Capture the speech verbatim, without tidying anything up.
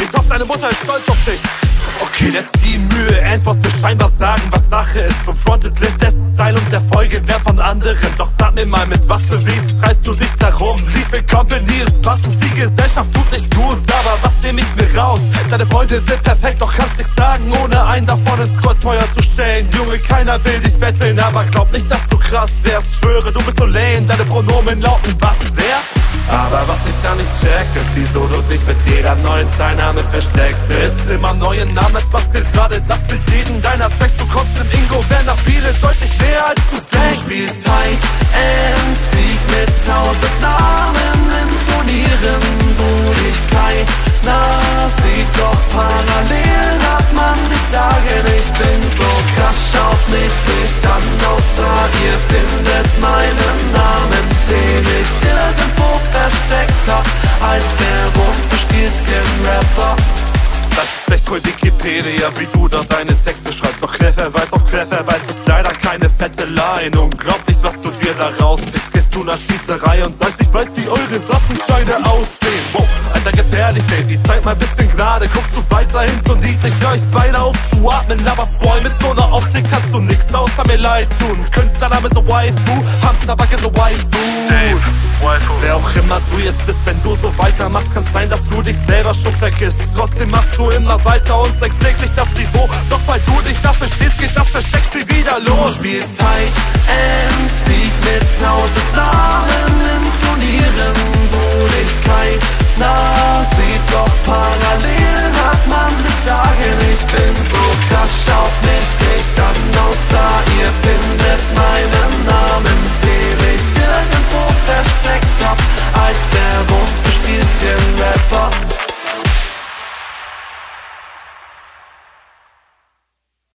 Ich hoffe, deine Mutter ist stolz auf dich. Okay, der Teammühe, Endboss will scheinbar sagen, was Sache ist. Vom Fronted Lift, dessen Style und der Folge wer von anderen. Doch sag mir mal, mit was für Wesen treibst du dich darum? Liebe Company ist passend, die Gesellschaft tut nicht gut. Aber was nehm ich mir raus? Deine Freunde sind perfekt, doch kannst nichts sagen, ohne einen davon ins Kreuzfeuer zu stellen. Junge, keiner will dich betteln, aber glaub nicht, dass du krass wärst. Schwöre, du bist so lame, deine Pronomen lauten was, wer? Aber was ich da nicht check, ist, wieso du dich mit jeder neuen Teilnahme versteckst. Mit immer neuen Namen, es passt gerade das für jeden deiner Tracks. Du kommst im Ingo, Werner Biele deutlich mehr als du denkst. Du spielst Hide and Seek mit tausend Namen in Turnieren, wo dich keiner sieht. Doch parallel hat man dich sagen, ich bin so krass, schaut mich nicht an, außer ihr findet meinen Namen, den ich irgendwo versteckt hab, als der Rumpelstilzchen-Rapper. Das ist echt voll Wikipedia, wie du da deine Texte schreibst. Doch Querverweis auf Querverweis ist leider keine fette Line. Unglaublich, was du dir da rauspickst. Gehst du nach Schießerei und sagst, ich weiß, wie eure Waffenscheine aussehen. Wow, Alter, gefährlich, Baby, zeig mal bisschen Gnade. Guckst du weiterhin so niedlich, hör ich beide auf zu atmen. Aber Boy, mit so einer Optik kannst du nix außer mir leid tun. Künstlername so Waifu, Hamsterbacke so Waifu. Wer auch immer du jetzt bist, wenn du so weitermachst, kann sein, dass du dich selber schon vergisst. Trotzdem machst du immer weiter und zeigst täglich das Niveau. Doch weil du dich dafür stehst, geht das Versteckspiel wieder los. Du spielst Hide and Seek mit tausend Namen